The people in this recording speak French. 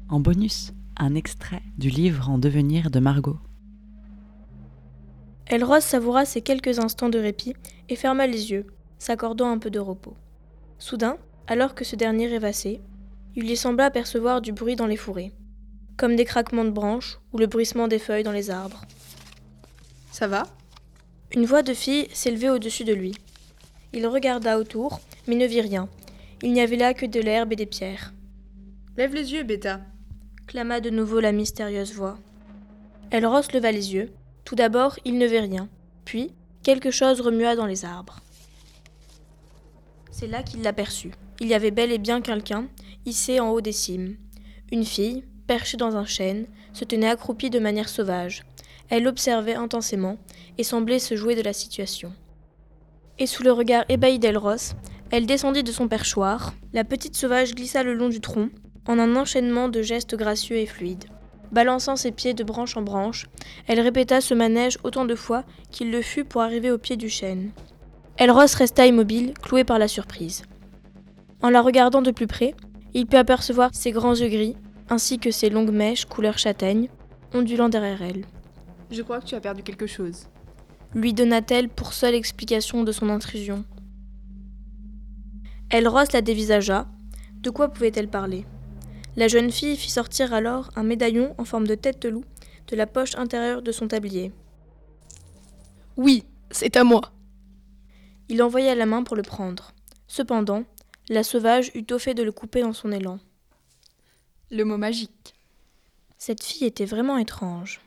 En bonus, un extrait du livre En devenir de Margot. Elros savoura ces quelques instants de répit et ferma les yeux, s'accordant un peu de repos. Soudain, alors que ce dernier rêvassait, il lui sembla apercevoir du bruit dans les fourrés, comme des craquements de branches ou le bruissement des feuilles dans les arbres. « Ça va ?» Une voix de fille s'élevait au-dessus de lui. Il regarda autour, mais ne vit rien. Il n'y avait là que de l'herbe et des pierres. « Lève les yeux, Beta !» clama de nouveau la mystérieuse voix. Elros leva les yeux. Tout d'abord, il ne vit rien. Puis, quelque chose remua dans les arbres. C'est là qu'il l'aperçut. Il y avait bel et bien quelqu'un, hissé en haut des cimes. Une fille, perchée dans un chêne, se tenait accroupie de manière sauvage. Elle observait intensément et semblait se jouer de la situation. Et sous le regard ébahi d'Elros, elle descendit de son perchoir. La petite sauvage glissa le long du tronc, en un enchaînement de gestes gracieux et fluides. Balançant ses pieds de branche en branche, elle répéta ce manège autant de fois qu'il le fut pour arriver au pied du chêne. Elros resta immobile, cloué par la surprise. En la regardant de plus près, il put apercevoir ses grands yeux gris, ainsi que ses longues mèches couleur châtaigne, ondulant derrière elle. « Je crois que tu as perdu quelque chose. » lui donna-t-elle pour seule explication de son intrusion. Elros la dévisagea. De quoi pouvait-elle parler ? La jeune fille fit sortir alors un médaillon en forme de tête de loup de la poche intérieure de son tablier. « Oui, c'est à moi !» Il envoya la main pour le prendre. Cependant, la sauvage eut tôt fait de le couper dans son élan. Le mot magique. Cette fille était vraiment étrange.